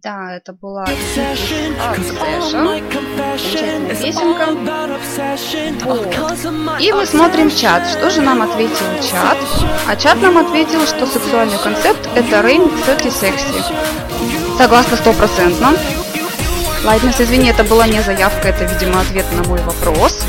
Да, это была замечательная песенка. Вот. И мы смотрим чат. Что же нам ответил чат? А чат нам ответил, что сексуальный концепт это Rain 30 Sexy. Согласна 100%. Lightness, извини, это была не заявка, это, видимо, ответ на мой вопрос.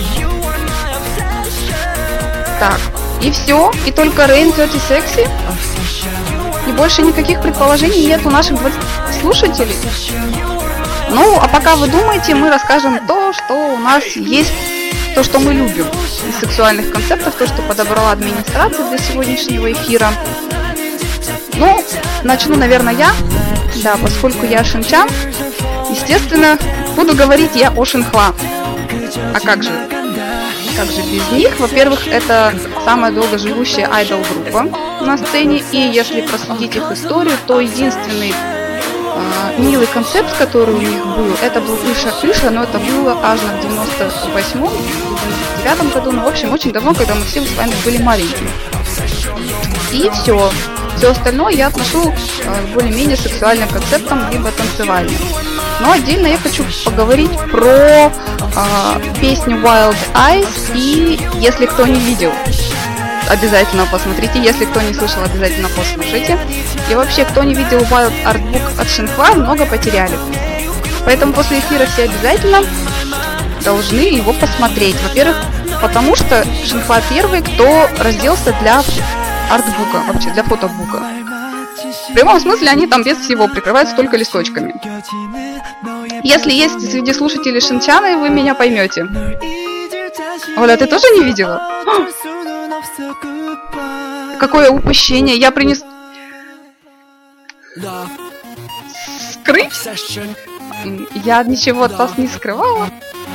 Так, и все, и только Rain 30 Sexy. И больше никаких предположений нет у наших 20 слушателей. Ну, а пока вы думаете, мы расскажем то, что у нас есть, то, что мы любим из сексуальных концептов, то, что подобрала администрация для сегодняшнего эфира. Ну, начну, наверное, я. Да, поскольку я шинчан, естественно, буду говорить я о Шинхва. А как же? Как же без них? Во-первых, это самая долгоживущая айдол-группа на сцене, и если проследить их историю, то единственный милый концепт, который у них был, это был Иша-Иша, но это было аж на 98-м, 99-м году, ну, в общем, очень давно, когда мы все с вами были маленькими. И все. Все остальное я отношу к более-менее сексуальным концептам, либо танцевальным. Но отдельно я хочу поговорить про песню Wild Eyes, и если кто не видел, обязательно посмотрите, если кто не слышал, обязательно послушайте. И вообще, кто не видел Wild Art Book от Шинхва, много потеряли. Поэтому после эфира все обязательно должны его посмотреть. Во-первых, потому что Шинхва первый, кто разделся для артбука, вообще для фотобука. В прямом смысле они там без всего прикрываются только листочками. Если есть среди слушателей шинчаны, вы меня поймете. Оля, ты тоже не видела? Какое упущение! Я принес... Скрыть? Я ничего от вас не скрывала.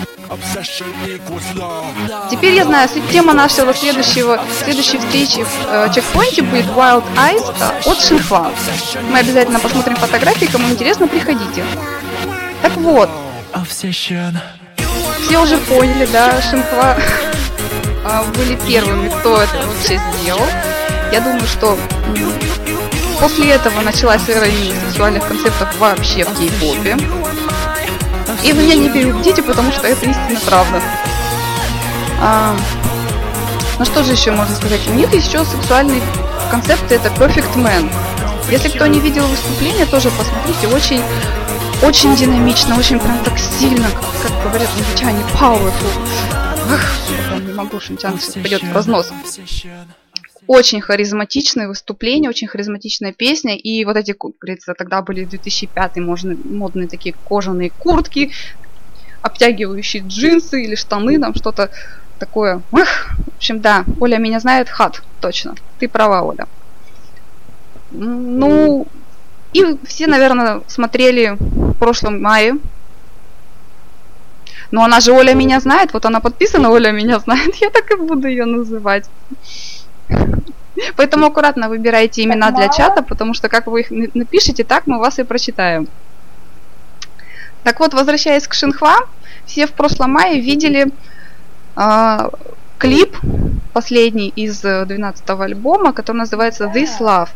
Теперь я знаю, тема нашего следующей встречи в чекпоинте будет Wild Eyes от Шинхва. Мы обязательно посмотрим фотографии, кому интересно, приходите. Так вот, все уже поняли, да, Шинхва были первыми, кто это вообще сделал. Я думаю, что после этого началась эра сексуальных концептов вообще в кей-попе. И вы меня не переубедите, потому что это истинно правда. Ну что же еще можно сказать? У них еще сексуальные концепты, это Perfect Man. Если кто не видел выступления, тоже посмотрите. Очень, очень динамично, очень прям так сильно, как говорят англичане, powerful. Ах, не могу, шинчан сейчас пойдет в разнос. Очень харизматичное выступление, очень харизматичная песня. И вот эти, как говорится, тогда были 2005 модные такие кожаные куртки, обтягивающие джинсы или штаны, там что-то такое. Эх, в общем, да, Оля меня знает, хат, точно. Ты права, Оля. Ну, и все, наверное, смотрели в прошлом мае. Но она же Оля меня знает, вот она подписана, Оля меня знает, я так и буду ее называть. Поэтому аккуратно выбирайте имена для чата, потому что как вы их напишите, так мы вас и прочитаем. Так вот, возвращаясь к Шинхва, все в прошлом мае видели клип, последний из 12-го альбома, который называется This Love.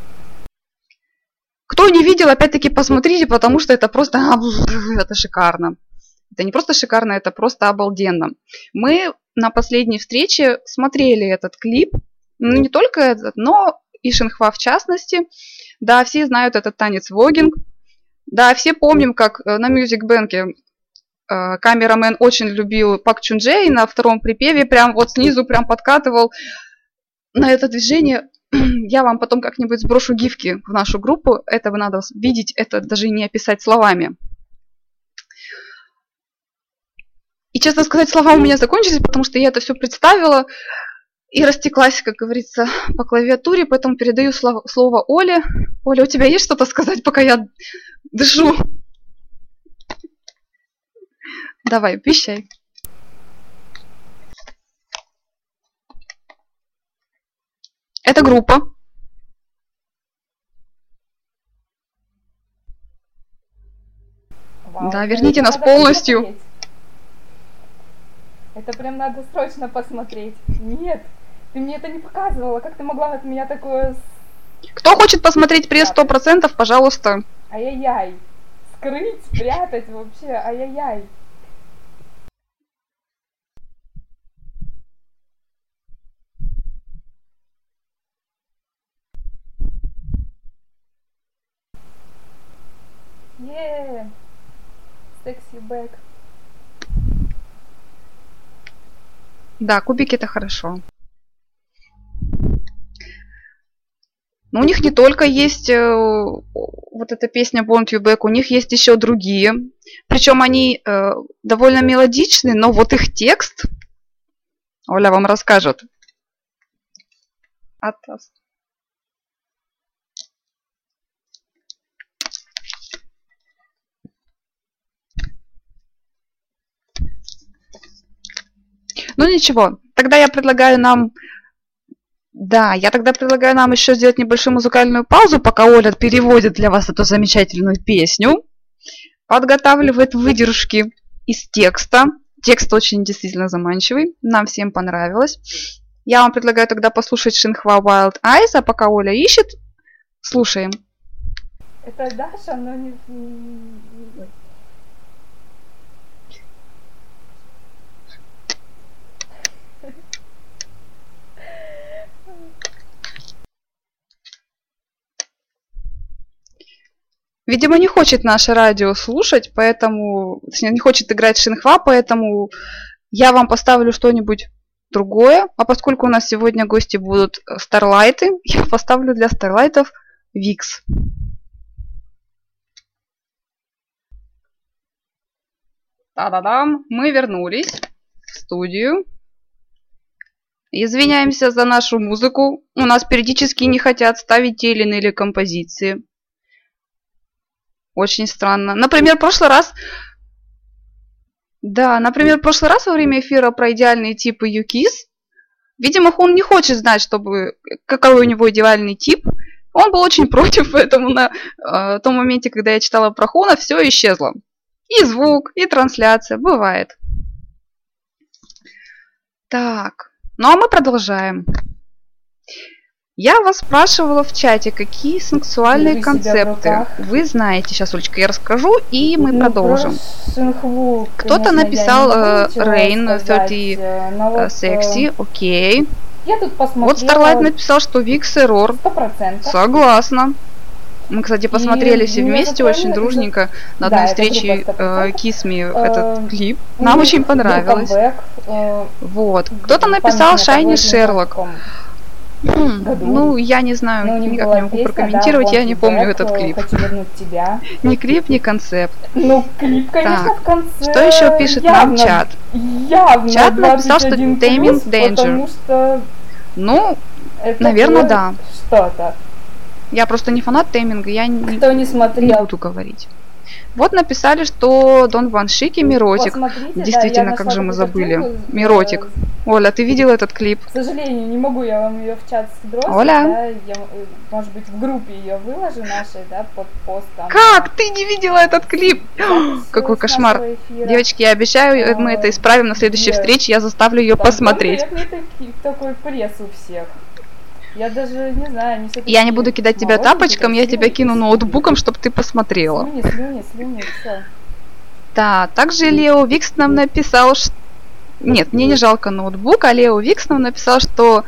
Кто не видел, опять-таки посмотрите, потому что это просто это шикарно. Это не просто шикарно, это просто обалденно. Мы на последней встрече смотрели этот клип. Ну, не только этот, но и Шинхва в частности. Да, все знают этот танец вогинг. Да, все помним, как на Music Bank камерамен очень любил Пак Чунджэ и на втором припеве прям вот снизу прям подкатывал на это движение. Я вам потом как-нибудь сброшу гифки в нашу группу. Это надо видеть, это даже не описать словами. И, честно сказать, слова у меня закончились, потому что я это все представила и растеклась, как говорится, по клавиатуре. Поэтому передаю слово Оле. Оля, у тебя есть что-то сказать, пока я дышу? Давай, вещай. Это группа. Вау, да, верните нас полностью. Посмотреть. Это прям надо срочно посмотреть. Нет, ты мне это не показывала. Как ты могла от меня такое... Кто хочет посмотреть пресс 100%, пожалуйста. Ай-яй-яй. скрыть, спрятать вообще, ай-яй-яй. Секси бэк. Да, кубики это хорошо. Но у них не только есть вот эта песня Born to Be Back, у них есть еще другие. Причем они довольно мелодичные, но вот их текст, Оля вам расскажет. Ну ничего, тогда я предлагаю нам... Да, я тогда предлагаю нам еще сделать небольшую музыкальную паузу, пока Оля переводит для вас эту замечательную песню, подготавливает выдержки из текста. Текст очень действительно заманчивый, нам всем понравилось. Я вам предлагаю тогда послушать Шинхва Wild Eyes, а пока Оля ищет, слушаем. Это Даша, но не... Видимо, не хочет наше радио слушать, поэтому... Точнее, не хочет играть Шинхва, поэтому я вам поставлю что-нибудь другое. А поскольку у нас сегодня гости будут Старлайты, я поставлю для Старлайтов Викс. Та-да-дам! Мы вернулись в студию. Извиняемся за нашу музыку. У нас периодически не хотят ставить те или иные композиции. Очень странно. Например, в прошлый раз во время эфира про идеальные типы UKISS, видимо, он не хочет знать, какой у него идеальный тип. Он был очень против, поэтому на том моменте, когда я читала про Хуна, все исчезло. И звук, и трансляция. Бывает. Так. Ну а мы продолжаем. Я вас спрашивала в чате, какие сексуальные концепты вы знаете. Сейчас, Олечка, я расскажу, и мы продолжим. Кто-то написал Rain 30 Sexy, окей. Вот Starlight написал, что Vix Error. 100%. Согласна. Мы, кстати, посмотрели все вместе очень дружненько на одной встрече Kiss Me этот клип. Нам очень понравилось. Вот. Кто-то написал Shiny Sherlock. Ну, я не знаю, никак не могу прокомментировать, я не помню этот клип. Ни клип, ни концепт. Ну, клип, конечно, в конце. Что еще пишет нам чат? Чат написал, что Taming Danger. Ну, наверное, да. Что-то. Я просто не фанат тейминга, я не буду говорить. Вот написали, что Дон Ван Шики Миротик. Действительно, как же мы забыли. Миротик. Оля, ты видела этот клип? К сожалению, не могу я вам ее в чат сбросить. Оля? Да, я, может быть, в группе ее выложу нашей, да, под постом. Как? Ты не видела этот клип? Какой кошмар. Девочки, я обещаю, мы это исправим на следующей встрече, я заставлю ее посмотреть. Такой пресс у всех. Я даже не знаю, я не буду кидать тебя тапочком, я тебя кину ноутбуком, чтобы ты посмотрела. Слюни, все. Да, также Лео Викс нам написал, что... Нет, мне не жалко ноутбук, а Лео Викс нам написал, что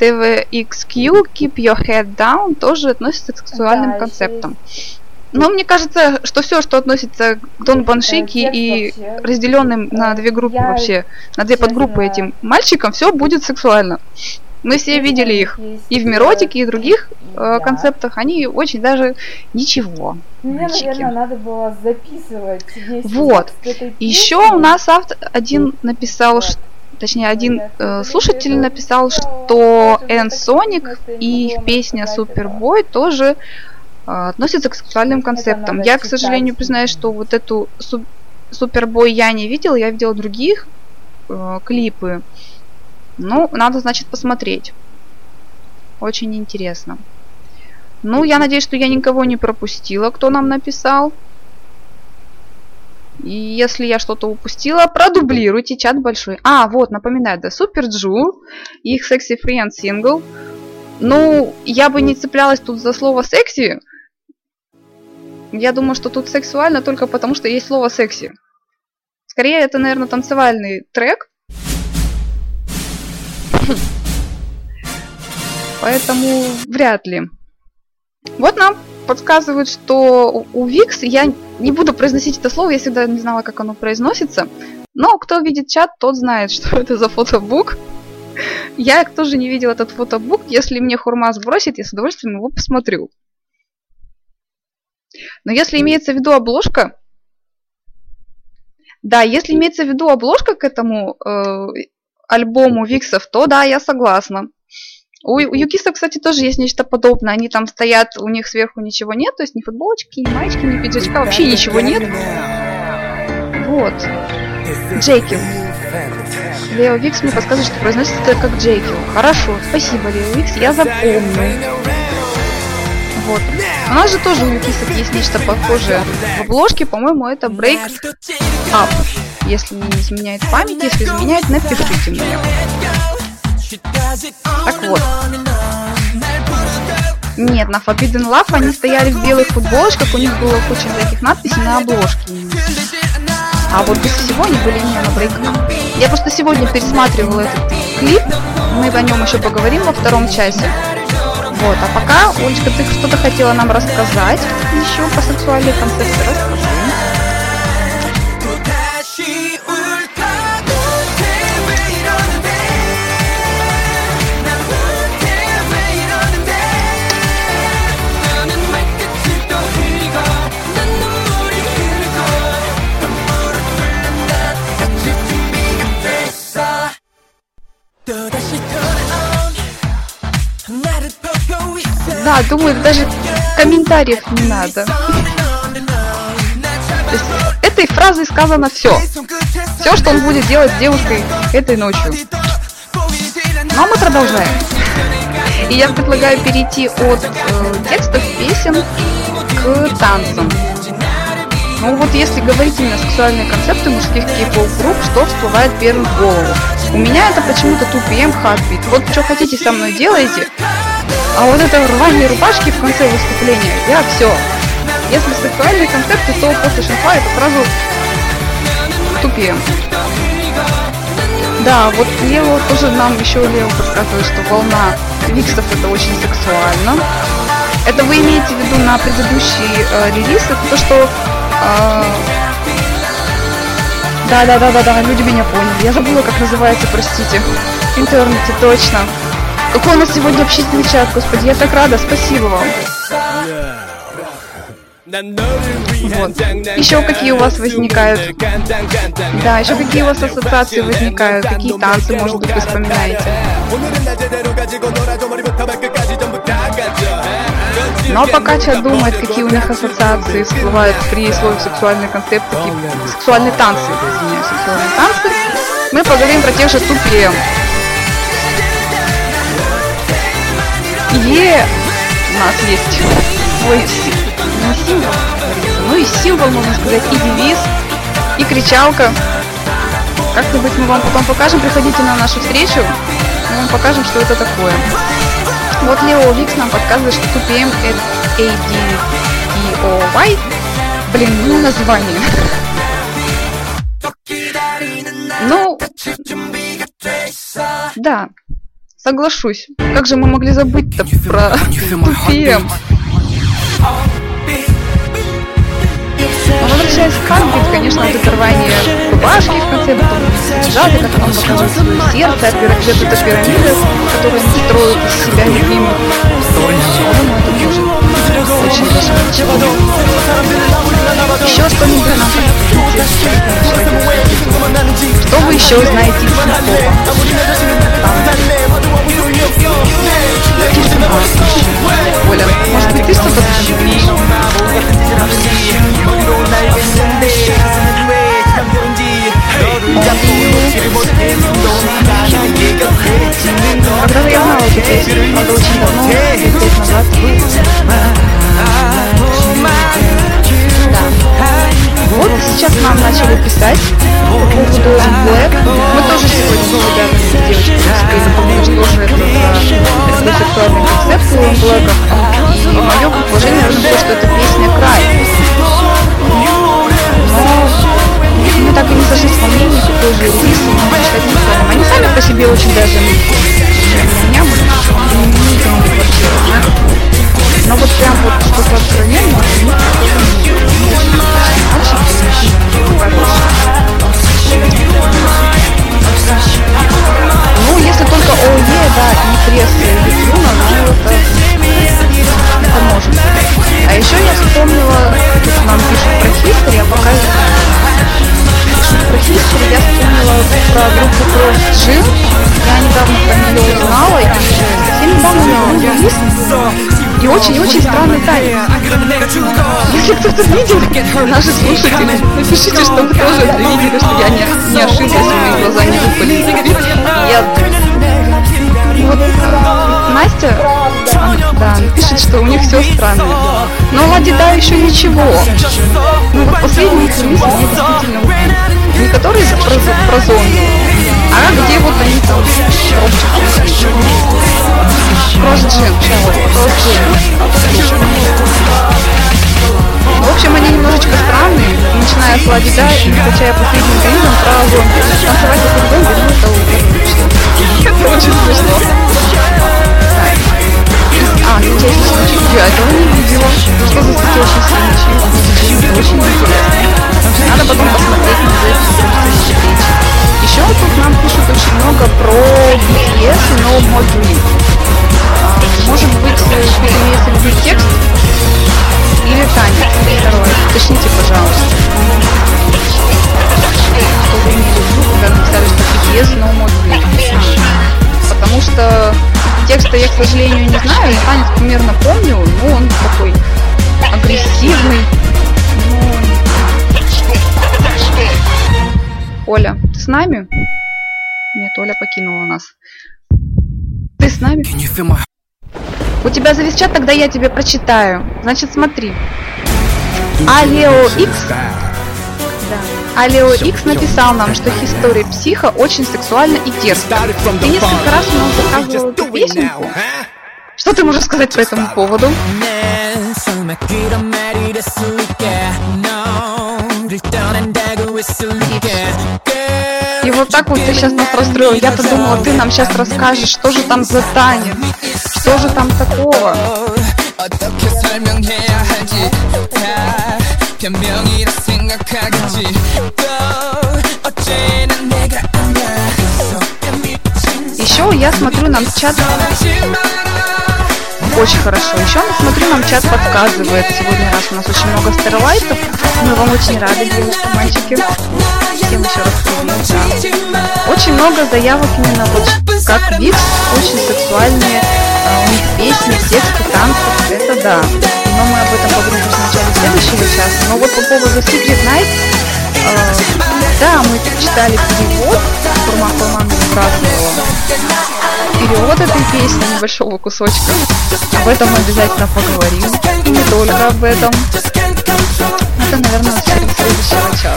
TVXQ, Keep Your Head Down, тоже относится к сексуальным концептам. Но мне кажется, что все, что относится к Дон Баншики и разделенным на две группы вообще, на две подгруппы этим мальчикам, все будет сексуально. Мы все видели их и в Миротике, и в других концептах. Они очень даже ничего. Мне, наверное, надо было записывать. Вот. Еще у нас один написал, точнее, один слушатель написал, что N-Sonic и их песня Superboy тоже относятся к сексуальным концептам. Я, к сожалению, признаюсь, что вот эту Superboy я не видела, я видела других клипы. Ну, надо, значит, посмотреть. Очень интересно. Ну, я надеюсь, что я никого не пропустила, кто нам написал. И если я что-то упустила, продублируйте, чат большой. А, вот, напоминаю, да, Super Jewel, их Sexy Friend Single. Ну, я бы не цеплялась тут за слово секси. Я думаю, что тут сексуально только потому, что есть слово секси. Скорее, это, наверное, танцевальный трек. Поэтому вряд ли. Вот нам подсказывают, что у Викс, я не буду произносить это слово, я всегда не знала, как оно произносится. Но кто видит чат, тот знает, что это за фотобук. Я тоже не видела этот фотобук. Если мне Хурма сбросит, я с удовольствием его посмотрю. Но если имеется в виду обложка... Да, если имеется в виду обложка к этому альбому Виксов, то да, я согласна. У Юкиса, кстати, тоже есть нечто подобное. Они там стоят, у них сверху ничего нет, то есть ни футболочки, ни маечки, ни пиджачка, вообще ничего нет. Вот. Джейкил. Лео Викс мне подсказывает, что произносится это как Джейкил. Хорошо, спасибо, Лео Викс, я запомню. Вот. У нас же тоже у Юкисов есть нечто похожее в обложке, по-моему, это Break Up. Если не изменяет память, если изменяет, напишите мне. Так вот. Нет, на Forbidden Love они стояли в белых футболочках, у них было куча всяких надписей на обложке. А вот без всего они были именно на Break Up. Я просто сегодня пересматривала этот клип, мы о нем еще поговорим во втором часе. Вот, а пока, Олечка, ты что-то хотела нам рассказать еще про сексуальные концепты? Расскажи. Да, думаю, даже комментариев не надо. То есть, этой фразой сказано все. Все, что он будет делать с девушкой этой ночью. Ну а мы продолжаем. И я предлагаю перейти от текстов песен к танцам. Ну вот если говорить именно сексуальные концепты мужских кей-поп групп, что всплывает первым в голову? У меня это почему-то 2PM Heartbeat. Вот что хотите со мной делайте. А вот это рвание рубашки в конце выступления, я все. Если сексуальные концепты, то после шанфа это сразу 2PM. Да, вот Лео тоже нам еще Лео подсказывает, что волна Виксов это очень сексуально. Это вы имеете в виду на предыдущий релиз, это то, что... Да, люди меня поняли. Я забыла, как называется, простите. Интернете, точно. Какой у нас сегодня общественный чат, господи, я так рада, спасибо вам. Вот. Еще какие у вас возникают? Да, еще какие у вас ассоциации возникают? Какие танцы, может быть, вы вспоминаете? Но пока чат думает, какие у них ассоциации всплывают при слове сексуальный концепт, такие сексуальные танцы, извиняюсь, сексуальные танцы, мы поговорим про тех же 2PM. И у нас есть свой не символ, ну и символ, можно сказать, и девиз, и кричалка. Как-нибудь мы вам потом покажем, приходите на нашу встречу, мы вам покажем, что это такое. Вот Лео Викс нам подсказывает, что 2PM это ADEOY. Блин, ну название. Ну, да. Соглашусь. Как же мы могли забыть-то про 2PM? Но возвращаясь к Heartbeat, конечно, вот это рвание рубашки в конце, потом джазы, как он показывает свое сердце, где-то это пирамида, которую они строят из себя любимых. По-моему, это тоже очень весело. Еще что-нибудь нам подскажите. Что вы еще знаете из хип-хопа? Оля, может быть, ты что-то скажешь? Когда-то я знала эту песню, правда, очень давно, 5 лет назад. Да. Вот сейчас нам начали писать по поводу Black. Мы тоже сегодня с ребятами, с девочками запомнили, что же это за сексуальный концепт у Black. И мое предположение было, что это песня «Край». даже меня мы не видим квартиру, знаешь. Но вот прям вот что-то откровенное, ну, если только ОЕ, да, и пресса, или Юна, ну, это может. А еще я вспомнила, тут нам пишут про History, а пока пишут про History, я вспомнила про группу Cross Gym. Я недавно про нее узнала, и совсем недавно я лист. И очень-очень странный танец. Если кто-то видел, наши слушатели, напишите, что вы тоже это видели, что я не ошиблась, мои глаза не выпали. Вот Настя, да, пишет, что у них все странно. Но Лади, да, еще ничего. Ну вот последний релиз мне действительно убил. Не который про зомби, а где вот они там Кросс-джин. В общем, они немножечко странные, начиная с Лади, да, и кончая последним релизом про зомби. Танцевать вокруг зомби, ну это логично. Это очень смешно. Интересный случай. Я этого не видела. Что за случай случай? Очень интересно. Надо потом посмотреть на запись. Еще тут нам пишут очень много про BTS и No More Dream. Может быть, имеется в виду текст или танец? Второе. Уточните, пожалуйста. Что вы имели в виду, когда написали, что BTS No More Dream? Потому что текста я, к сожалению, не знаю, танец примерно помню, но он такой агрессивный. Оля, ты с нами? Нет, Оля покинула нас. Ты с нами? У тебя завис чат, тогда я тебе прочитаю. Значит, смотри. Алео X. Да. Алео X написал нам, что History Психа очень сексуальна и дерзко. Ты несколько раз нам показывал эту песенку. Что ты можешь сказать по этому поводу? И вот так вот ты сейчас нас расстроил. Я-то думала, ты нам сейчас расскажешь, что же там за танец, что же там такого. Еще я смотрю, нам чат очень хорошо. Еще я смотрю, нам чат подсказывает. Сегодня раз у нас очень много старлайтов. Мы вам очень рады, девушки, мальчики. Всем еще раз привет. Да. Очень много заявок именно вот как Викс, очень сексуальные. У них песни, тексты, танцы. Это да. Но мы об этом поговорим в начале следующего часа. Но вот по поводу Secret Night, да, мы читали перевод, Форма сбрасывала перевод этой песни, небольшого кусочка. Об этом мы обязательно поговорим. И не только об этом. Это, наверное, в следующего часа.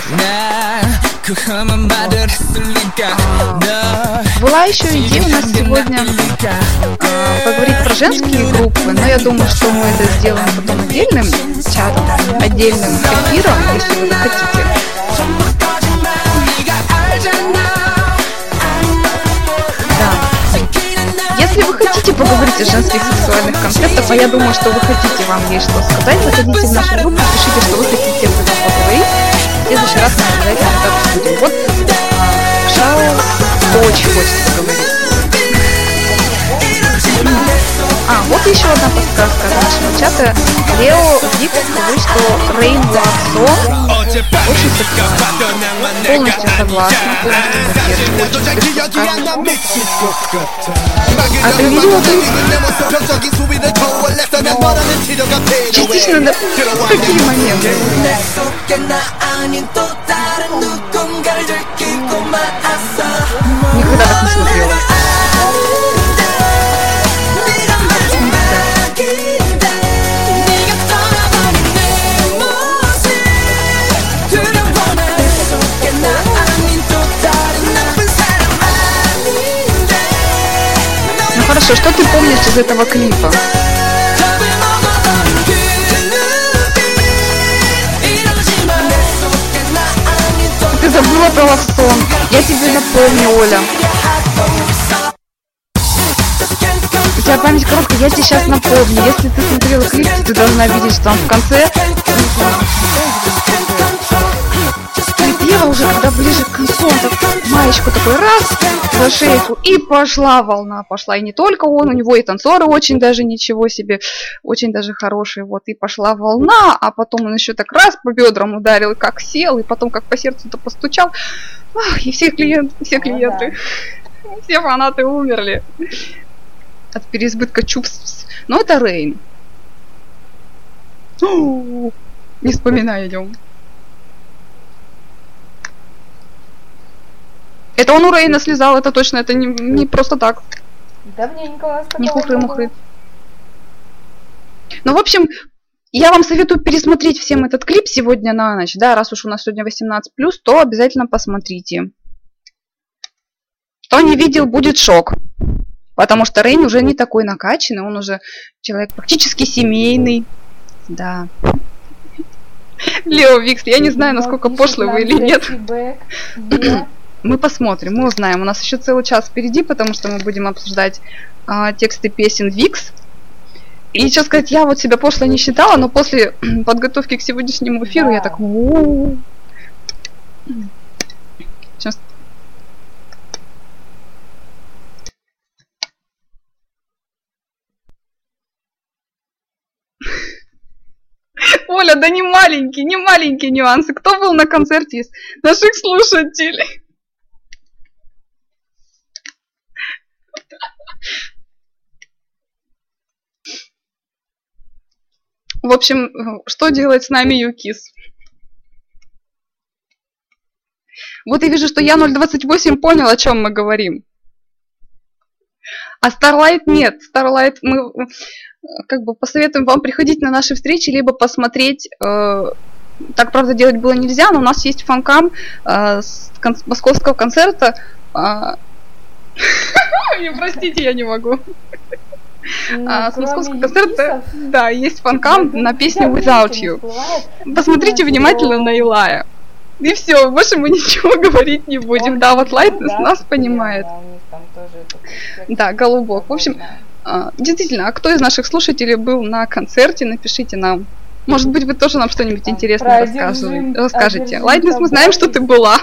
Была еще идея у нас сегодня поговорить про женские группы, но я думаю, что мы это сделаем потом отдельным чатом, отдельным эфиром, если вы захотите. Если вы хотите поговорить о женских сексуальных концептах, а я думаю, что вы хотите, вам есть что сказать, заходите в нашу группу, пишите, что вы хотите об этом поговорить. В следующий раз мы обязательно это обсудим. Вот Шао очень хочет поговорить. Вот еще одна подсказка от нашего чата. Лео Викс говорит, что Rain Love Song очень сексуальный. Полностью согласна, полностью поддерживаю. А ты видела частично, да? Какие моменты? Никогда так не смотрела. Хорошо, что ты помнишь из этого клипа? Ты забыла про лавсон. Я тебе напомню, Оля. тебя память короткая, я тебе сейчас напомню. Если ты смотрела клип, ты должна видеть, что там в конце припела уже, когда ближе к концу, он так маечку такой раз за шейку, и пошла волна, пошла. И не только он, у него и танцоры очень даже ничего себе, очень даже хорошие, вот, и пошла волна, а потом он еще так раз по бедрам ударил, и как сел, и потом как по сердцу-то постучал. Ах, и все клиенты, все фанаты умерли от переизбытка чувств. Но это Рейн. Не вспоминай о нем. Это он у Рейна слезал, это точно, это не просто так. Давненько у нас такого Не хухры-мухры. было. Ну, в общем, я вам советую пересмотреть всем этот клип сегодня на ночь. Да, раз уж у нас сегодня 18+, то обязательно посмотрите. Кто не видел, будет шок. Потому что Рейн уже не такой накачанный, он уже человек практически семейный. Да. Лео Викс, я не знаю, насколько пошлый вы или нет. Мы посмотрим, мы узнаем. У нас еще целый час впереди, потому что мы будем обсуждать тексты песен Викс. И что сказать, я вот себя пошло не считала, но после подготовки к сегодняшнему эфиру я так... Сейчас. Оля, да не маленькие нюансы. Кто был на концерте из наших слушателей? В общем, что делать с нами Юкис? Вот я вижу, что я 028 понял, о чем мы говорим. А Starlight нет. Starlight мы как бы посоветуем вам приходить на наши встречи, либо посмотреть. Так, правда, делать было нельзя, но у нас есть фанкам с московского концерта. Простите, я не могу. С московского концерта, да, есть фанкам на песню Without You. Посмотрите внимательно на Илая. И все, больше мы ничего говорить не будем. Да, вот Lightness нас понимает. Да, голубок. В общем, действительно, а кто из наших слушателей был на концерте, напишите нам. Может быть, вы тоже нам что-нибудь интересное расскажете. Lightness, мы знаем, что ты была.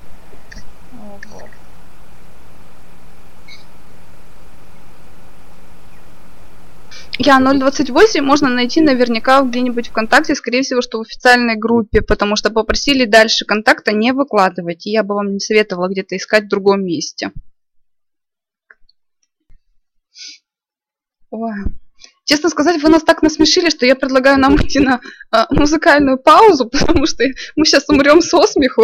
Я 028 можно найти наверняка где-нибудь ВКонтакте, скорее всего, что в официальной группе, потому что попросили дальше контакта не выкладывать, и я бы вам не советовала где-то искать в другом месте. Ой. Честно сказать, вы нас так насмешили, что я предлагаю нам идти на музыкальную паузу, потому что мы сейчас умрем со смеху.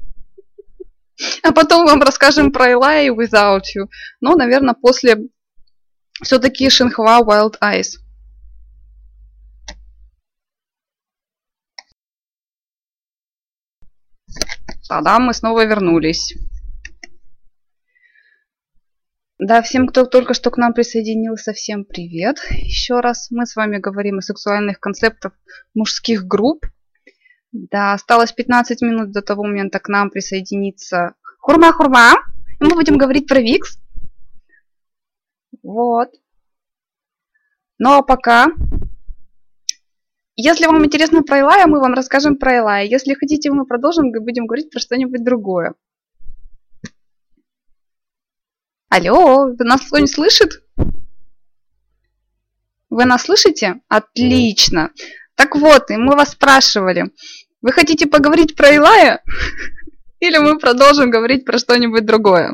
А потом вам расскажем про Илая и Without You. Но, наверное, после... Все-таки Шинхва Wild Eyes. Тогда мы снова вернулись. Да, всем, кто только что к нам присоединился, всем привет. Еще раз мы с вами говорим о сексуальных концептах мужских групп. Да, осталось 15 минут до того момента к нам присоединиться Хурма-Хурма. И мы будем говорить про Викс. Вот. Ну а пока, если вам интересно про Илая, мы вам расскажем про Илая. Если хотите, мы продолжим и будем говорить про что-нибудь другое. Алло, вы нас кто-нибудь слышит? Вы нас слышите? Отлично. Так вот, и мы вас спрашивали, вы хотите поговорить про Илая? Или мы продолжим говорить про что-нибудь другое?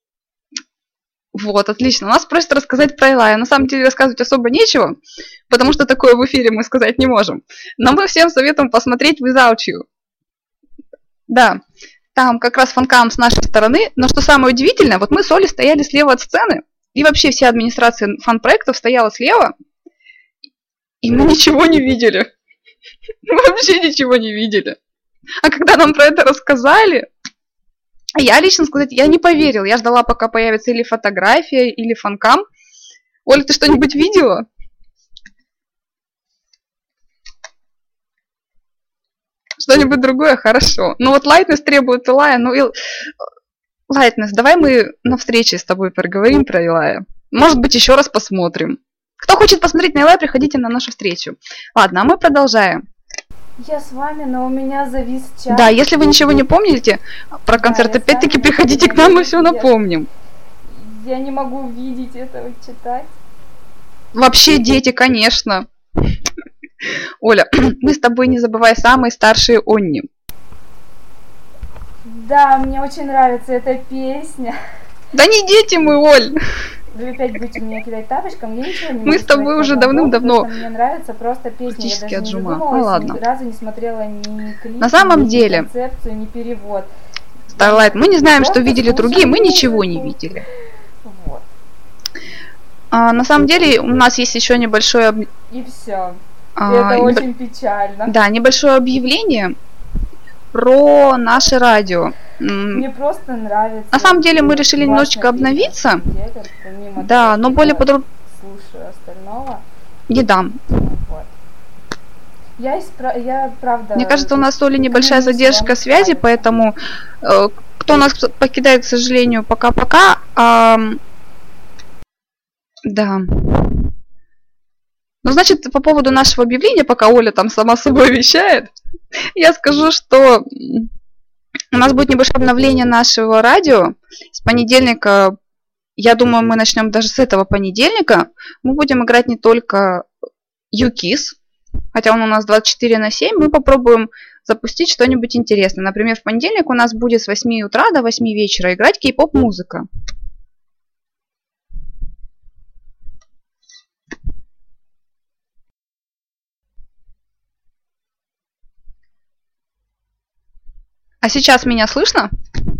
Вот, отлично. Нас просят рассказать про Илая. На самом деле рассказывать особо нечего, потому что такое в эфире мы сказать не можем. Но мы всем советуем посмотреть Without You. Да, там как раз фанкам с нашей стороны. Но что самое удивительное, вот мы с Олей стояли слева от сцены, и вообще вся администрация фан-проектов стояла слева, и мы ничего не видели. Мы вообще ничего не видели. А когда нам про это рассказали... Я лично сказать, я не поверила. Я ждала, пока появится или фотография, или фанкам. Оля, ты что-нибудь видела? Что-нибудь другое? Хорошо. Ну вот Lightness требует Илая. Ну, Лайтнес, давай мы на встрече с тобой поговорим про Илая. Может быть, еще раз посмотрим. Кто хочет посмотреть на Илая, приходите на нашу встречу. Ладно, а мы продолжаем. Я с вами, но у меня завис чат. Да, если вы ничего не помните про концерт, я опять-таки с вами, приходите к нам, мы все напомним. Я не могу видеть этого, читать. Вообще дети, конечно. Оля, мы с тобой, не забывай, самые старшие Онни. Да, мне очень нравится эта песня. Да не дети мы, Оль. Вы опять будете меня кидать тапочком, я ничего не могу Мы с тобой сказать уже по этому давным-давно поводу, мне нравится просто песня. практически Я даже не отжимаю. задумывалась, Ладно. ни разу не смотрела ни клип, На самом ни деле, концепцию, ни перевод. Starlight, мы не знаем, что Просто видели другие, мы слушаем ничего не музыку. видели. Вот. На самом деле, у нас есть еще небольшое... И все. а, Это небо- очень печально. Да, небольшое объявление про наше радио. Мне просто нравится. На самом деле мы решили классная немножечко песня, обновиться. на самом деле, помимо Да, того, но что более я подробно слушаю остального. не дам. Вот. Я правда. Мне кажется, у нас с Олей небольшая клянусь задержка вам, связи, нравится. поэтому кто нас покидает, к сожалению, пока-пока. Да. Ну, значит, по поводу нашего объявления, пока Оля там сама собой вещает, я скажу, что у нас будет небольшое обновление нашего радио. С понедельника, я думаю, мы начнем даже с этого понедельника. Мы будем играть не только UKISS, хотя он у нас 24/7. Мы попробуем запустить что-нибудь интересное. Например, в понедельник у нас будет с 8 утра до 8 вечера играть кей-поп музыка. А сейчас меня слышно?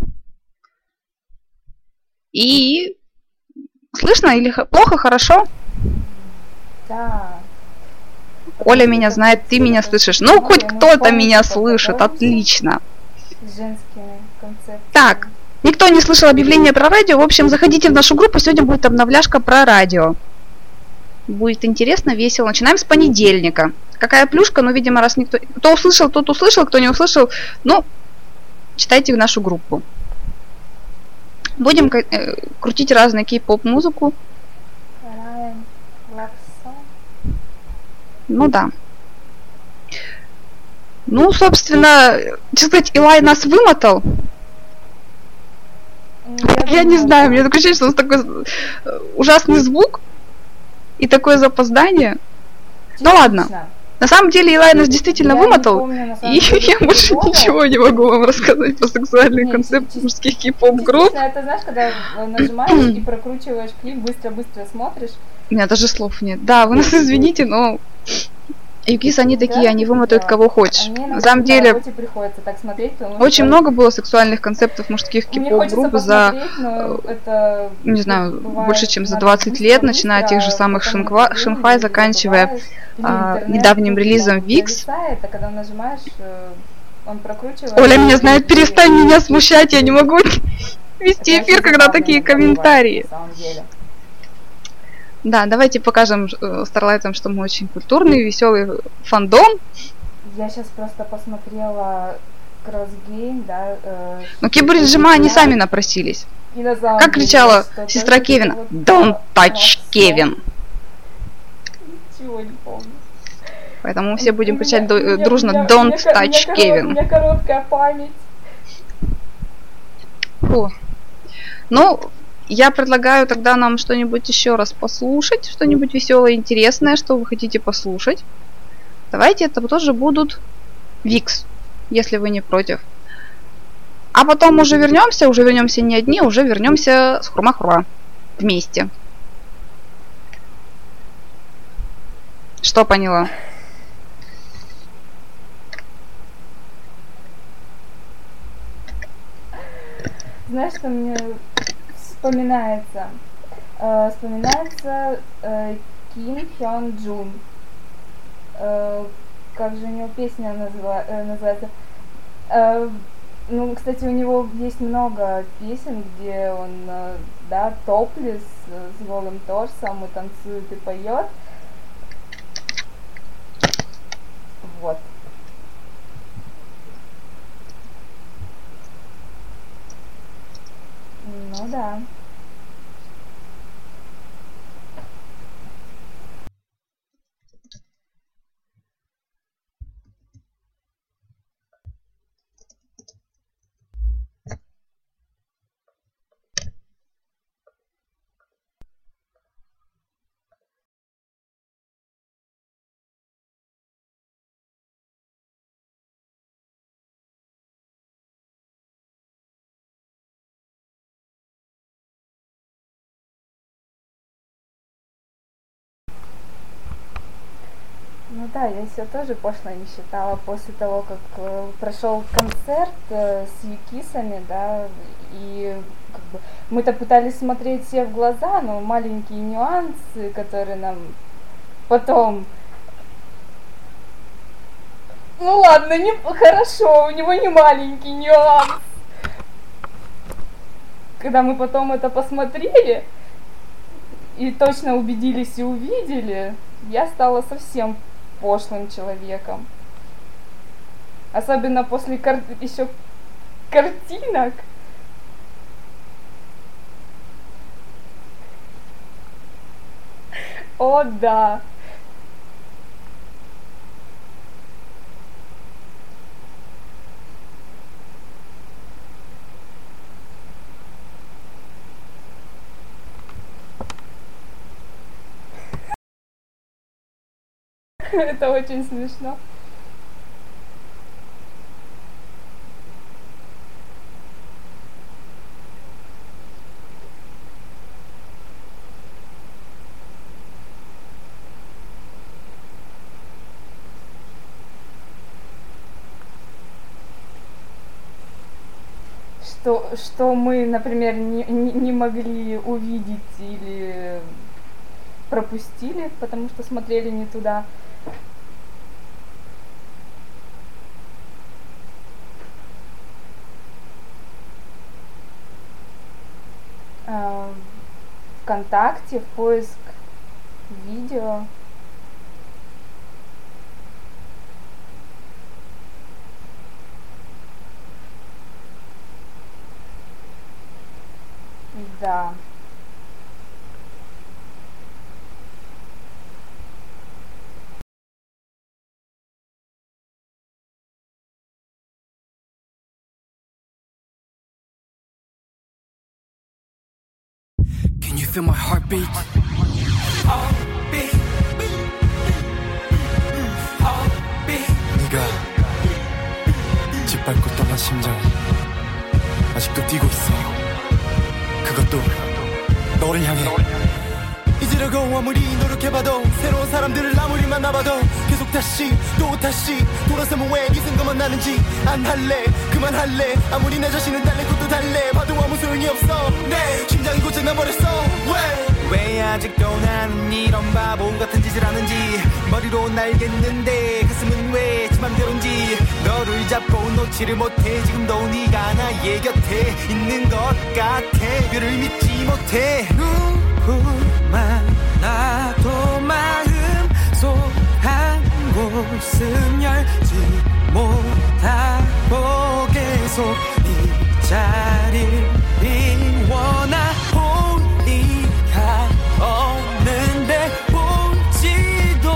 И слышно или плохо, хорошо? Да. Оля меня знает, ты меня слышишь. Ну, хоть кто-то меня слышит, отлично. С женскими концепциями. Так, никто не слышал объявления про радио. В общем, заходите в нашу группу, сегодня будет обновляшка про радио. Будет интересно, весело. Начинаем с понедельника. Какая плюшка? Ну, видимо, раз никто... Кто услышал, тот услышал, кто не услышал, ну, читайте в нашу группу. Будем крутить разную кей-поп музыку. Райан Лапсон. Ну да. Ну, собственно, честно сказать, Илай нас вымотал. Я не знаю, мне такое ощущение, что у нас такой ужасный звук и такое запоздание. Ну ладно. На самом деле Илай нас действительно вымотал, и я больше ничего не могу вам рассказать про сексуальный концепт мужских кей-поп групп. Это знаешь, когда нажимаешь и прокручиваешь клип, быстро-быстро смотришь. У меня даже слов нет. Да, вы нас извините, но UKISS, они такие, они вымотают кого хочешь. На самом деле, приходится так смотреть, очень много было сексуальных концептов мужских кей-поп групп за, не знаю, больше чем за 20 лет, начиная от тех же самых Шинхвай, заканчивая недавним релизом VIX. Это когда нажимаешь, он прокручивает. Оля меня знает, перестань меня смущать, я не могу вести эфир, когда такие комментарии. Да, давайте покажем Старлайтам, что мы очень культурный, веселый фандом. Я сейчас просто посмотрела Crossgame, да. Но Киборг и Джима, они сами напросились. Как кричала сестра Кевина: "Don't touch Kevin". Ничего не помню. Поэтому мы все будем кричать дружно: "Don't touch Kevin". У меня короткая память. Фу. Ну, я предлагаю тогда нам что-нибудь еще раз послушать, что-нибудь веселое, интересное, что вы хотите послушать. Давайте это тоже будут VIX, если вы не против. А потом уже вернемся не одни, уже вернемся с Хурма-Хура вместе. Что поняла? Знаешь, что мне вспоминается? Вспоминается Ким Хён Джун. Как же у него песня называется? Ну, кстати, у него есть много песен, где он, да, топлес с голым торсом и танцует и поет. Вот. Ну да. Ну да, я себя тоже пошло не считала после того, как прошел концерт с Юкисами, да, и как бы мы-то пытались смотреть все в глаза, но маленькие нюансы, которые нам потом... Ну ладно, не хорошо, у него не маленький нюанс. Когда мы потом это посмотрели и точно убедились и увидели, я стала совсем пошлым человеком. Особенно после еще картинок. О, да. Это очень смешно. Что мы, например, не могли увидеть или пропустили, потому что смотрели не туда. ВКонтакте в поиск видео. Да. Can you feel my heartbeat? Heartbeat. Heartbeat. 네가 짓밟고 떠난 심장 아직도 뛰고 있어. 그것도 너를 향해. 잊으려고 아무리 노력해봐도 새로운 사람들을 아무리 만나봐도 계속 다시 또 다시 돌아서면 왜 이 생각만 나는지 안 할래 그만할래. 아무리 내 자신은 달랠 것도 달래 봐도 아무 소용이 없어. 내 심장이 고장나버렸어. 왜 아직도 나는 이런 바보 같은 짓을 하는지 머리로 알겠는데 가슴은 왜 지 맘대로인지 너를 잡고 놓지를 못해. 지금도 네가 나의 곁에 있는 것 같아. 별을 믿지 못해. 누구만 나도 마음 속 한 곳은 열지 못하고 계속 이 자리를 비워나 볼 리가 없는데 볼지도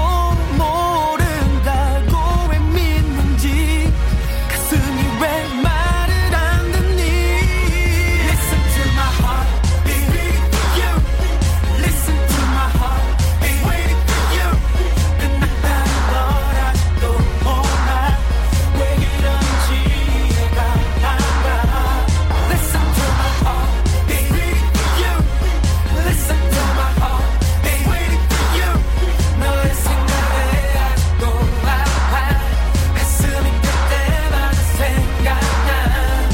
모른다고 왜 믿는지 가슴이 왜 말을 안 듣니. Listen to my heart beat you. Listen to my heart beat you. 끝났다는 걸 아직도 몰라. 왜 이런지 이해가 안 가. Listen to my heart beat you. Listen to my heart beat you. 너의 생각에 아직도 아파. 가슴이 그때마다 생각나.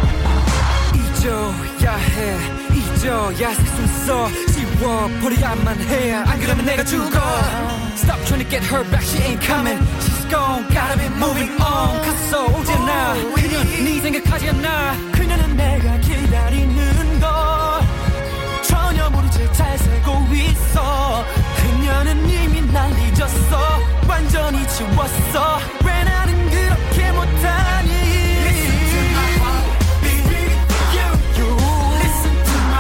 잊어야 해 잊어야 살 수 있어. 지워버려야만 해. 안 그러면 내가 죽어. Stop trying to get her back. She ain't coming. She's gone. Gotta be moving on. 갔어 오잖아. 그녀는 네 생각하지 않나. 그녀는 내가 기다리는 거 전혀 모르지 잘 살고 있어. 그녀는 이미 날 잊었어. 완전히 지웠어. 왜 나는 그렇게 못하니. Listen to my heart beat you. Listen to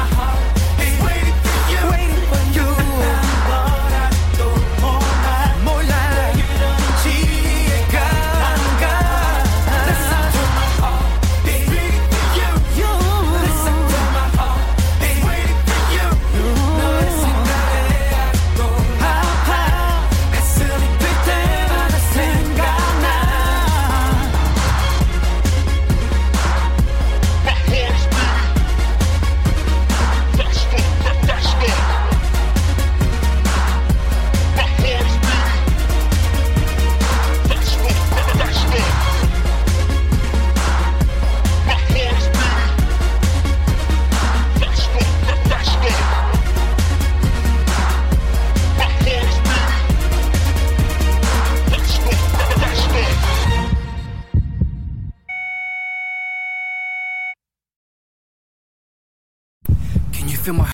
feel my.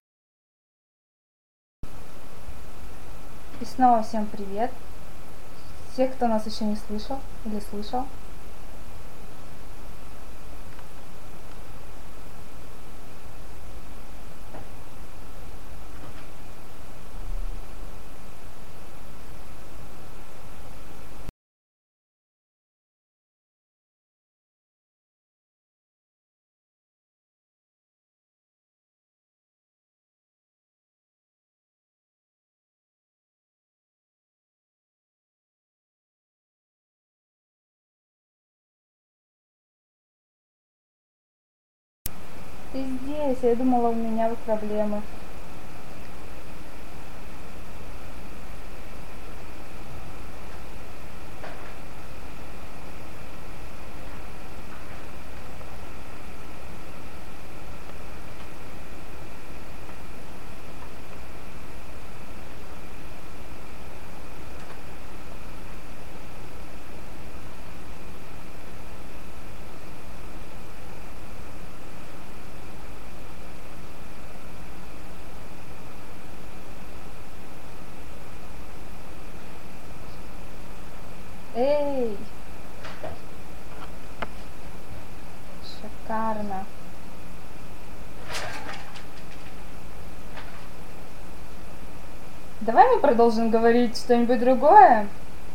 И снова всем привет. Всех, кто нас еще не слышал или слышал. Ты здесь, я думала, у меня проблемы. Эй! Шикарно. Давай мы продолжим говорить что-нибудь другое.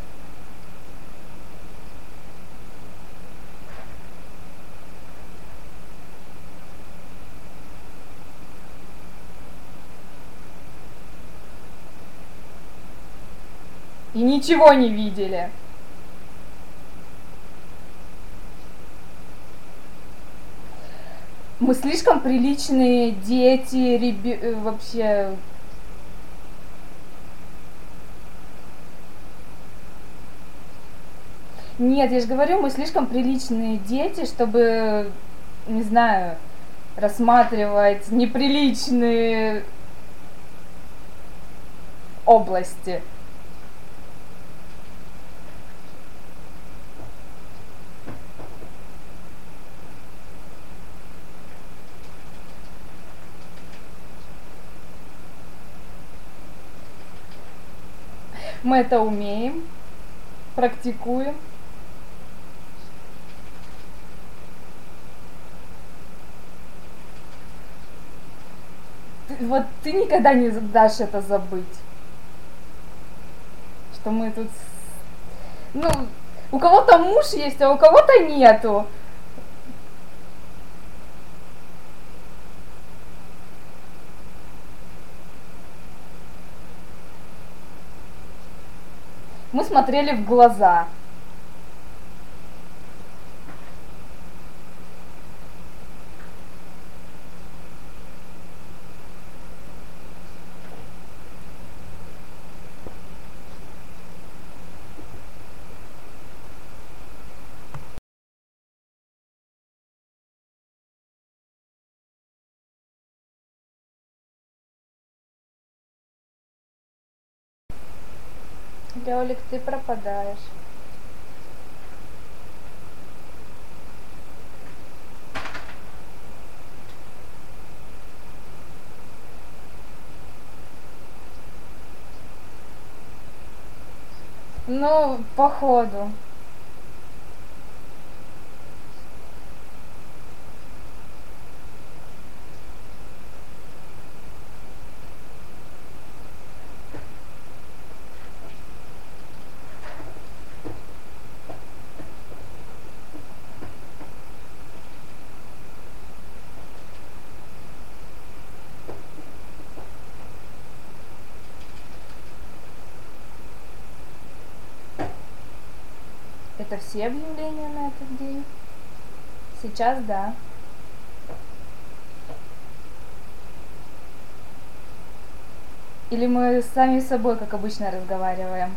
И ничего не видели. Мы слишком приличные дети, вообще. Нет, я же говорю, мы слишком приличные дети, чтобы, не знаю, рассматривать неприличные области. Мы это умеем, практикуем. Вот ты никогда не дашь это забыть. Что мы тут... Ну, у кого-то муж есть, а у кого-то нету. Мы смотрели в глаза. Лёлик, ты пропадаешь. Ну, походу. Это все объявления на этот день? Сейчас да. Или мы сами с собой, как обычно, разговариваем?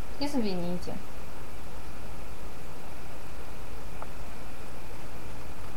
Извините.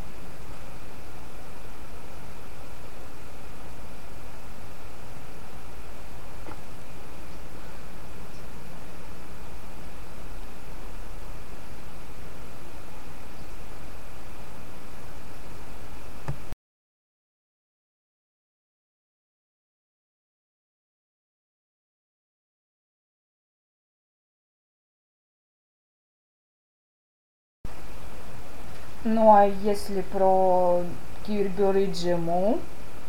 Ну а если про Киргюр и Джиму?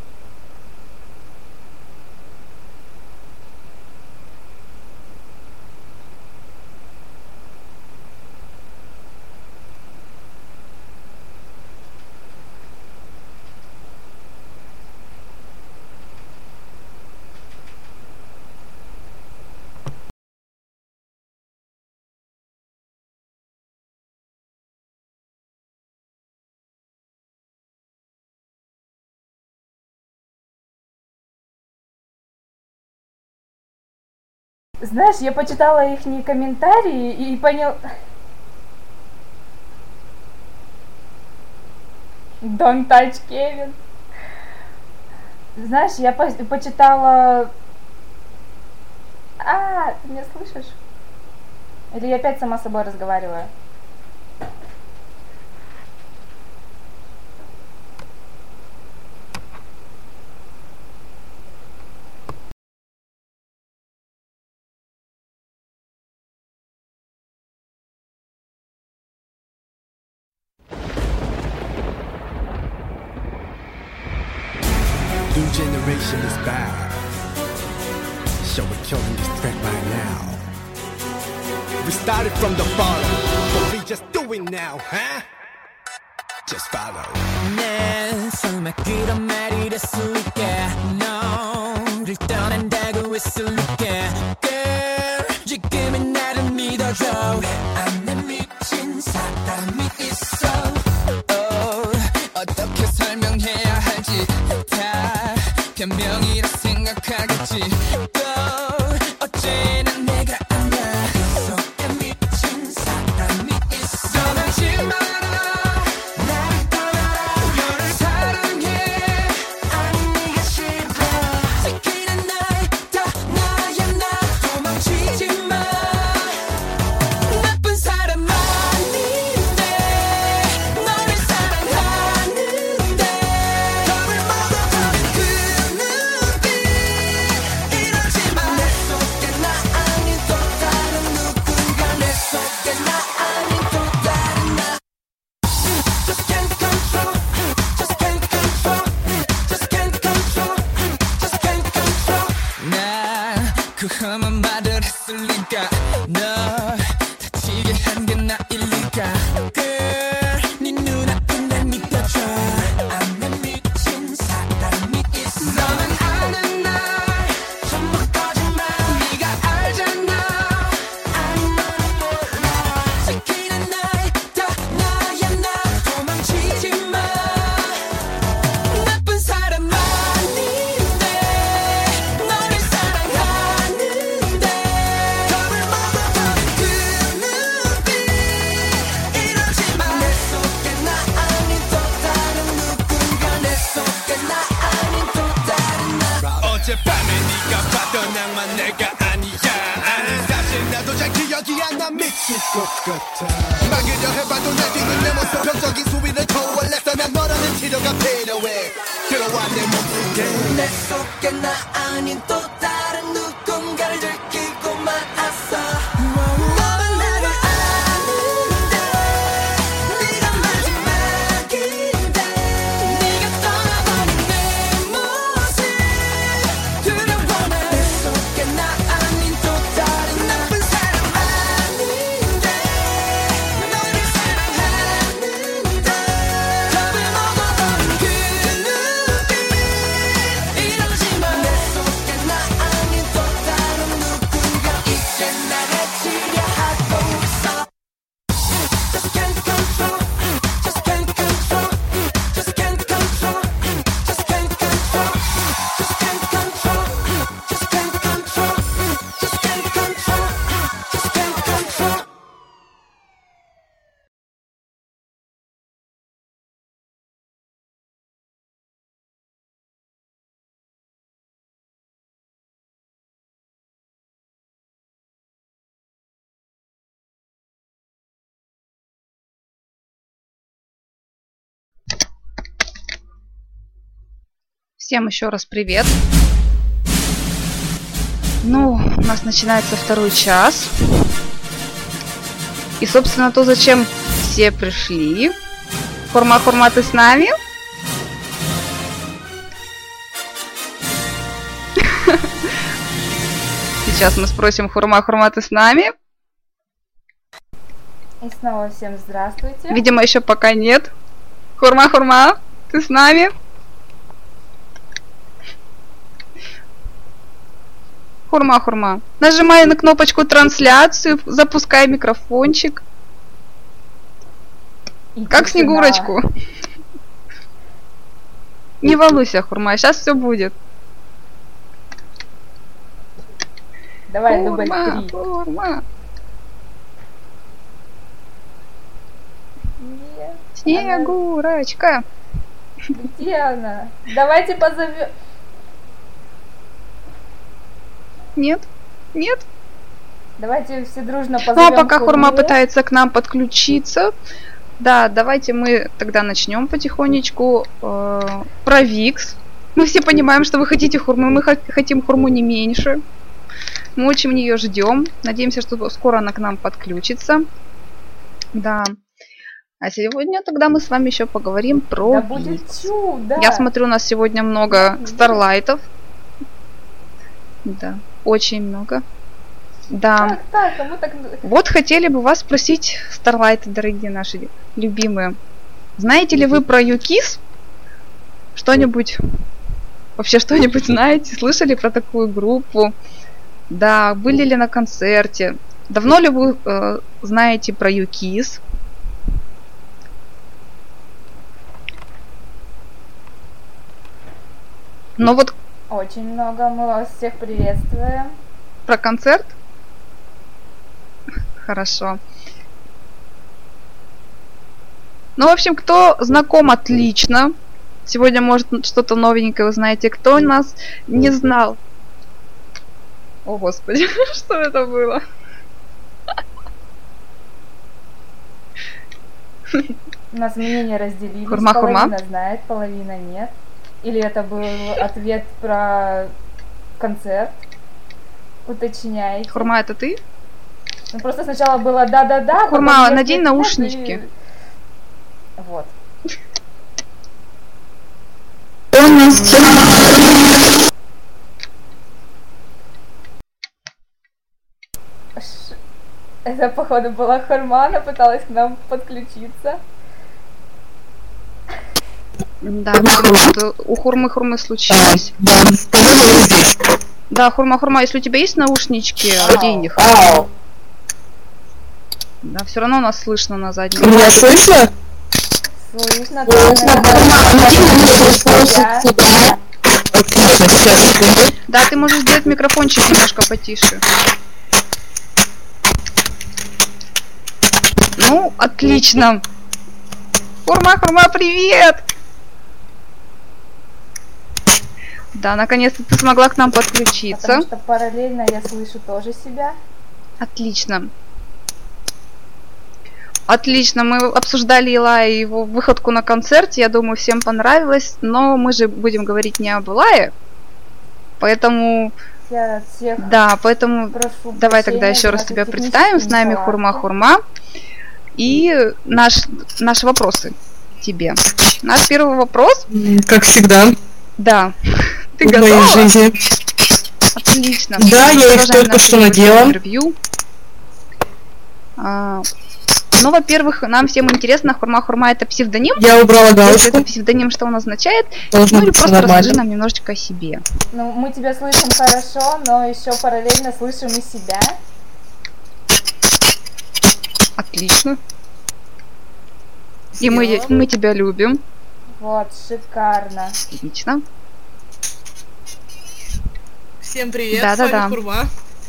Знаешь, я почитала их комментарии и понял... Don't touch Kevin. Знаешь, я почитала... ты меня слышишь? Или я опять сама с собой разговариваю? New generation is bad, so we're killing this threat right now. We started from the bottom, but we just do it now, huh? Just follow. 난 설마 그런 말을 할 수 있게 너를 떠난다고 했을게 Girl 지금은 나를 믿어줘 안에 미친 사람이 있어 어떻게 설명해야 할지 다 변명이라 생각하겠지 어제는 내가 아냐 속에 미친 사람이 있어 떠나지 마라 나를 떠나라 너를 사랑해 아니 네가 싫어 지키는 날 다 나야 나 도망치지 마 나쁜 사람 아닌데 너를 사랑하는데 겁을 먹어버린 그 눈빛 이러지 마 내 속에 나 아닌 또 다른 누군가 내 속에 나 아닌 또 다른 나 Just can't control Just can't control Just can't control Just can't control 나 그 험한 말을 했을 리가 너 다치게 한 게 나일 리가 Girl 네 눈앞에 날 믿어줘 안에 미친 사람이 있어 너는 아는 날 전부 거짓말 네가 알잖아 아니 너는 몰라 지키는 날 다 나야 나 도망치지 마 나쁜 사람 아닌데 너를 사랑하는데 겁을 먹어버린 그 눈빛 이러지 마 내 속에 나 아닌 또 다른 누군가 내 속에 나 아닌 또 다른 나 어젯밤에 네가 봤던 낭만 내가 아니야 아는 사실 나도 잘 기억이 안 나 미칠 것 같아 막으려 해봐도 날 뒤는 내 모습 병적인 수위를 거울했어 난 너라는 치료가 필요해 들어와 내 몸속에 내 속에 나 아닌 또 다른 누군가를 들키고만 왔어 너는 나를 아는데 네가 마지막인데 네가 떠나버린 내 모습 두려워 내 속에 나 아닌 또 다른 나쁜 사람 아닌데 너를 사랑하는데 겁을 먹어버린 그 눈빛 이러지 마 내 속에 나 아닌 또 다른 누군가 이제 나를 치료하고 있어 Just can't control Just can't control Just can't control Just can't control Just can't control Just can't control Just can't control Just can't control Всем еще раз привет. Ну, у нас начинается второй час. И, собственно, то, зачем все пришли, Хурма, ты с нами? Сейчас мы спросим, Хурма, ты с нами? И снова всем здравствуйте. Видимо, еще пока нет. Хурма, ты с нами? Хурма. Нажимай на кнопочку трансляцию, запускай микрофончик. И Как тишина. Снегурочку. Не волнуйся, Хурма, сейчас все будет. Давай дубль 3. Хурма. Нет. Снегурочка. Где она? Давайте позовем. Нет. Давайте все дружно Ну позовем. а пока Хурма Хурму. пытается к нам подключиться, да, давайте мы тогда начнем потихонечку про Викс. Мы все понимаем, что вы хотите Хурму, мы хотим Хурму не меньше. Мы очень ее ждем. Надеемся, что скоро она к нам подключится. Да. А сегодня тогда мы с вами еще поговорим про Да будет Викс. чудо. Я смотрю, у нас сегодня много Да. старлайтов. Да, очень много. Да. Так, а мы так... Вот хотели бы вас спросить, старлайты, дорогие наши любимые. Знаете ли вы про Юкис? Что-нибудь? Вообще что-нибудь знаете? Слышали про такую группу? Да, были ли на концерте? Давно ли вы знаете про Юкис? Но вот Очень много. Мы вас всех приветствуем. про концерт? Хорошо. Ну, в общем, кто знаком, отлично. Сегодня, может, что-то новенькое вы знаете. Кто нас не знал? О, Господи, что это было? У нас мнения разделились. Хурма. Половина знает, половина нет. Или это был ответ про концерт? Уточняйте. Хурма, это ты? Ну просто сначала было да-да-да. Хурма, потом нет, надень нет, нет, наушнички. и- Вот. Это, походу, была Хурма, она пыталась к нам подключиться. Да, видимо, что у Хурмы случилось. Да, Хурма, если у тебя есть наушнички, одень их. Да, все равно нас слышно на заднем. Меня слышно? Слышно, Отлично, сейчас, секунду. Да, ты можешь сделать микрофончик немножко потише. Ну, отлично. Хурма, привет! Да, наконец-то ты смогла к нам подключиться. Потому что параллельно я слышу тоже себя. Отлично. Отлично, мы обсуждали Илая и его выходку на концерте, я думаю, всем понравилось, но мы же будем говорить не об Илае, поэтому, Я от всех да, поэтому прошу давай тогда прощения еще за раз наши тебя представим, с нами технические неполадки. Хурма, и наши вопросы тебе. Наш первый вопрос, Как всегда, да, ты в моей готова? жизни. Отлично. Да, я их Продолжаем только наше что надела. интервью. Ну, во-первых, нам всем интересно, Хурма это псевдоним. Я убрала Если галочку. это псевдоним, что он означает? Должно Ну или быть всё просто расскажи нормально. нам немножечко о себе. Ну, мы тебя слышим хорошо, но еще параллельно слышим и себя. Отлично. И мы тебя любим. Вот, шикарно. Отлично. Всем привет, Да, с да, вами да. Хурма.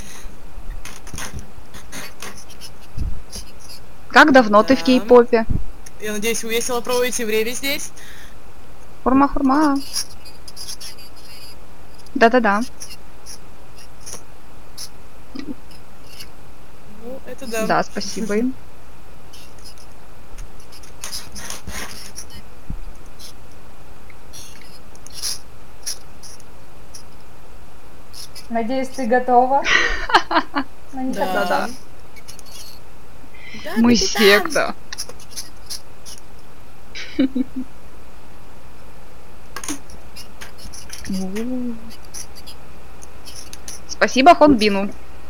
Как давно ты в Да. кей-попе? Я надеюсь, вы весело проводите время здесь. Хурма. Да. Ну, это да. Да, спасибо им. Надеюсь, ты готова? Ну, не Да. так Да. Да, Мы капитан. секта. Спасибо Хонбину.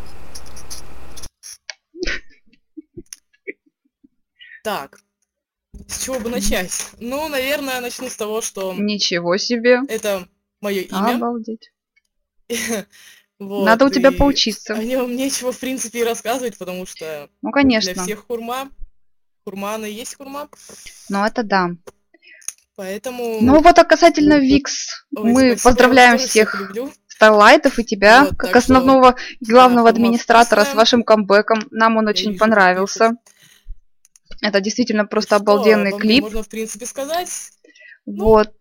Так, с чего бы начать? Ну, наверное, начну с того, что Ничего себе. это мое имя. Обалдеть. Вот, Надо у тебя и поучиться. о нем нечего, в принципе, и рассказывать, потому что Ну, для конечно. всех хурма. Хурма, она и есть хурма. Ну, это да. Поэтому... Ну, вот а касательно Викс, Ой, мы спасибо, я вас поздравляем тоже всех люблю. Старлайтов и тебя, Вот, как так что, основного и главного Хурма администратора, с вкусная. вашим камбэком. Нам он Я очень вижу, как понравился. пишут. Это действительно И просто что обалденный обо мне клип. можно, в принципе, сказать? Ну, Вот.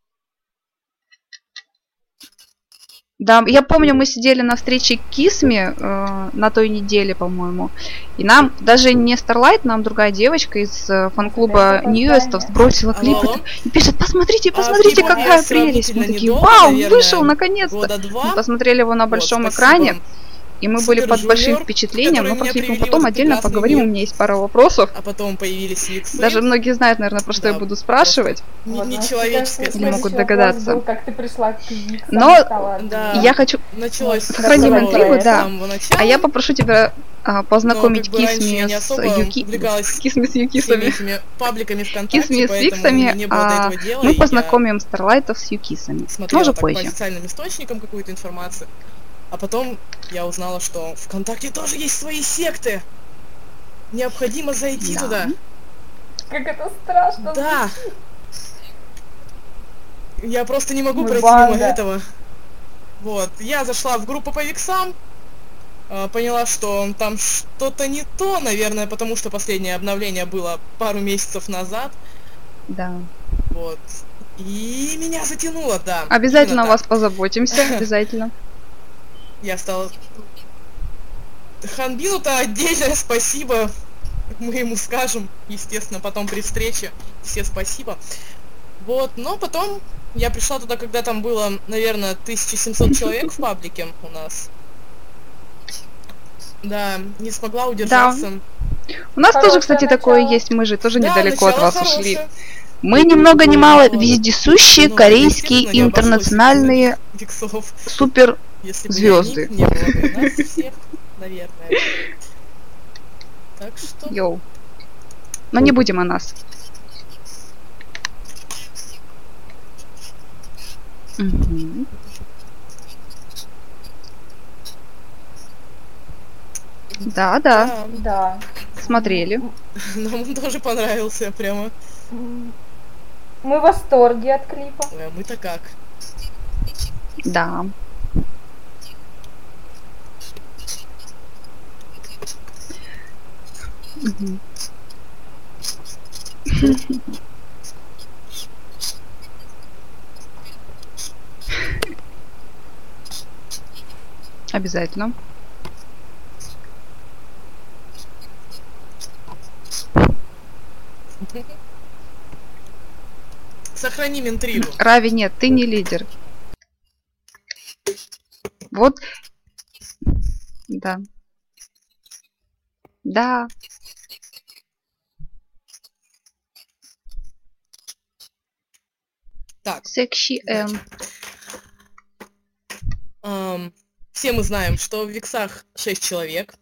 Да, я помню, мы сидели на встрече Кисме на той неделе, по-моему. И нам, даже не Starlight, нам другая девочка из фан-клуба Ньюэстов бросила клип алло. и пишет: посмотрите, А посмотрите, клип вот какая я прелесть. Мы сравнительно такие: недолго, вау, наверное, вышел наконец-то. года Мы два. посмотрели его на Вот, большом спасибо экране, и мы были под Super большим Junior, впечатлением, которые но про меня клип мы привели в потом этот отдельно прекрасный поговорим, у мир. меня есть пара вопросов. А потом появились виксы. Даже многие знают, наверное, про что я Да, буду спрашивать. Вот, нечеловеческое, Не следующий могут вопрос догадаться. был, как ты пришла к Виксам, Но стала Да. я хочу... Началось Сохраним рассказать интригу, про это. с да. самого начала. А я попрошу тебя Но познакомить как бы раньше я Кисми не с особо Юки... увлекалась Кисми с всеми Юкисами. этими пабликами ВКонтакте, Кисми с поэтому у меня Виксами, не было до этого дела, мы и я познакомим Старлайтов с Юкисами. Но смотрела уже так по позже. официальным источникам какую-то информацию. А потом я узнала, что ВКонтакте тоже есть свои секты. Необходимо зайти Да. туда. Как это страшно. Да. Я просто не могу Мы пройти банда. мимо этого. Вот. Я зашла в группу по виксам, поняла, что там что-то не то, наверное, потому что последнее обновление было пару месяцев назад. Да. Вот. И меня затянуло, да. Обязательно о именно вас так. позаботимся, обязательно. Я стала... Ханбину-то отдельное спасибо. Мы ему скажем, естественно, потом при встрече. Все спасибо. Вот, но потом я пришла туда, когда там было, наверное, 1700 человек в паблике у нас. Да, не смогла удержаться. У нас тоже, Хорошее кстати, начало. такое есть, мы же тоже Да, недалеко от начало вас хорошее. ушли. Мы ни много ни мало Вот. вездесущие Ну, корейские естественно, не обошлось без интернациональные виксов. супер Если бы звезды. не было бы нас всех, наверное. Так что... Йоу. Но не будем о нас. Мгм. Да, да, Да. смотрели. Нам он тоже понравился прямо. Мы в восторге от клипа. Ой, а мы-то как? Да. Мгм. Обязательно. Сохраним интригу. Рави, нет, ты не лидер. Вот. Да. Да. Так, Секси значит, все мы знаем, что в Виксах 6 человек.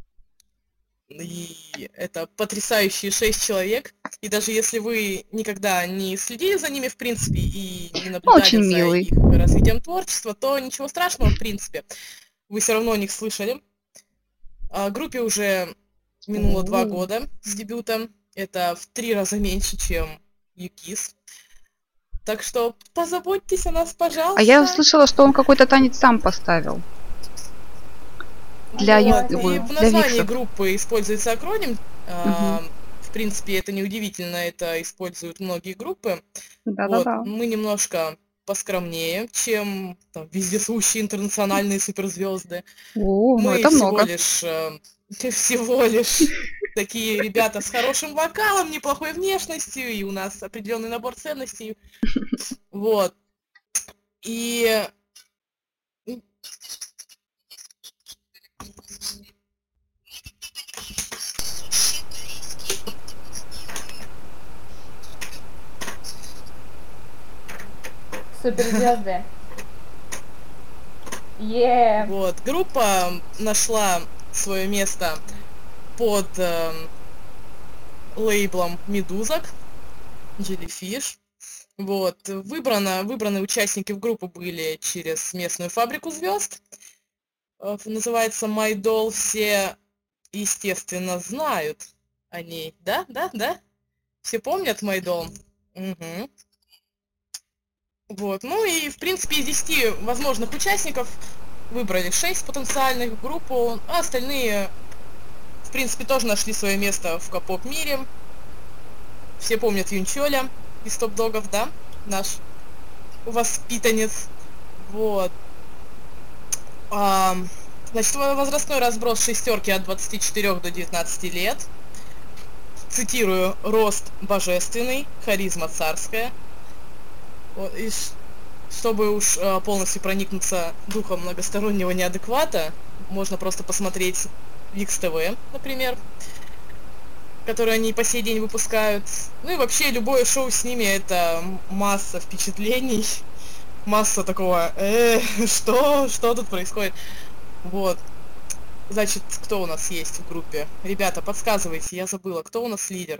И это потрясающие 6 человек. И даже если вы никогда не следили за ними, в принципе, и не наблюдали Очень за милый. их развитием творчества, то ничего страшного, в принципе. Вы все равно о них слышали. Группе уже минуло 2 года с дебютом. Это в 3 раза меньше, чем Юкис. Так что позаботьтесь о нас, пожалуйста. А я услышала, что он какой-то танец сам поставил. Для Вот, Ю- и ю- в для названии виксов. группы используется акроним. Мгм. В принципе, это неудивительно, это используют многие группы. Вот, Да-да-да. мы немножко поскромнее, чем там, вездесущие интернациональные суперзвезды. О, ну Мы это всего много. лишь такие ребята с хорошим вокалом, неплохой внешностью, и у нас определенный набор ценностей. Вот. И Суперзвезды. Е. Вот, группа нашла свое место под лейблом Медузок, Jellyfish. Вот, выбраны участники в группу были через местную фабрику звезд. Называется My Doll. Все, естественно, знают о ней. Да? Все помнят My Doll? Мгм. Вот, ну и, в принципе, из 10 возможных участников выбрали 6 потенциальных в группу, а остальные, в принципе, тоже нашли свое место в капоп мире. Все помнят Юнчоля из Топ Догов, да? Наш воспитанец. Вот. Значит, возрастной разброс шестерки от 24 до 19 лет. Цитирую: рост божественный, харизма царская. Вот, и чтобы уж полностью проникнуться духом многостороннего неадеквата, можно просто посмотреть Викс ТВ, например, которые они по сей день выпускают. Ну и вообще любое шоу с ними — это масса впечатлений, масса такого что тут происходит? Вот. Значит, кто у нас есть в группе? Ребята, подсказывайте, я забыла, кто у нас лидер?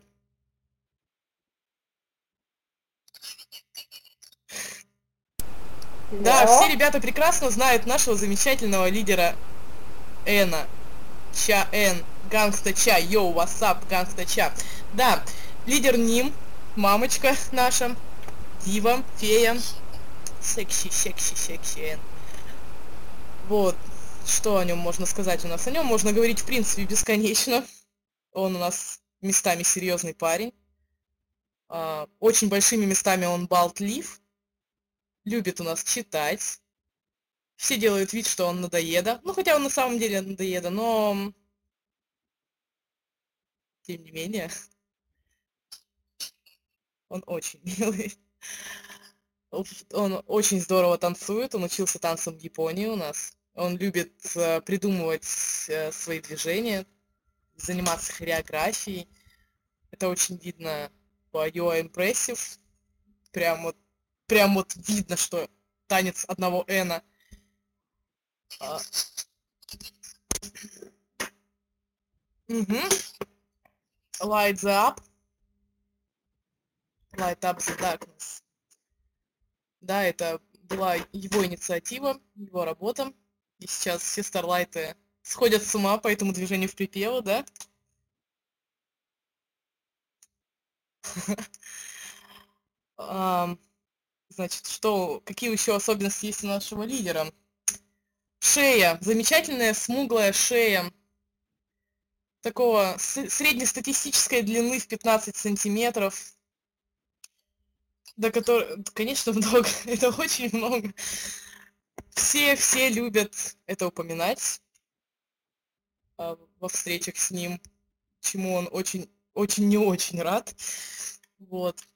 Да, все ребята прекрасно знают нашего замечательного лидера Эна. Ча Эн, Гангста Ча, йоу, вассап, Гангста Ча. Да, лидер Ним, мамочка наша, дива, фея, секси Эн. Вот, что о нем можно сказать у нас? О нем можно говорить, в принципе, бесконечно. Он у нас местами серьезный парень. Очень большими местами он болтлив. Любит у нас читать. Все делают вид, что он надоеда. Ну, хотя он на самом деле надоеда, но... Тем не менее, он очень милый. Он очень здорово танцует, он учился танцам в Японии у нас. Он любит придумывать свои движения, заниматься хореографией. Это очень видно по You Are Impressive. Прям вот видно, что танец одного Эна. Light the Up. Light Up the Darkness. Да, это была его инициатива, его работа. И сейчас все старлайты сходят с ума по этому движению в припеву, да? Значит, какие еще особенности есть у нашего лидера? Шея. Замечательная смуглая шея. Такого среднестатистической длины в 15 сантиметров. Да, конечно, много. Это очень много. Все любят это упоминать во встречах с ним, чему он очень не очень рад. Вот.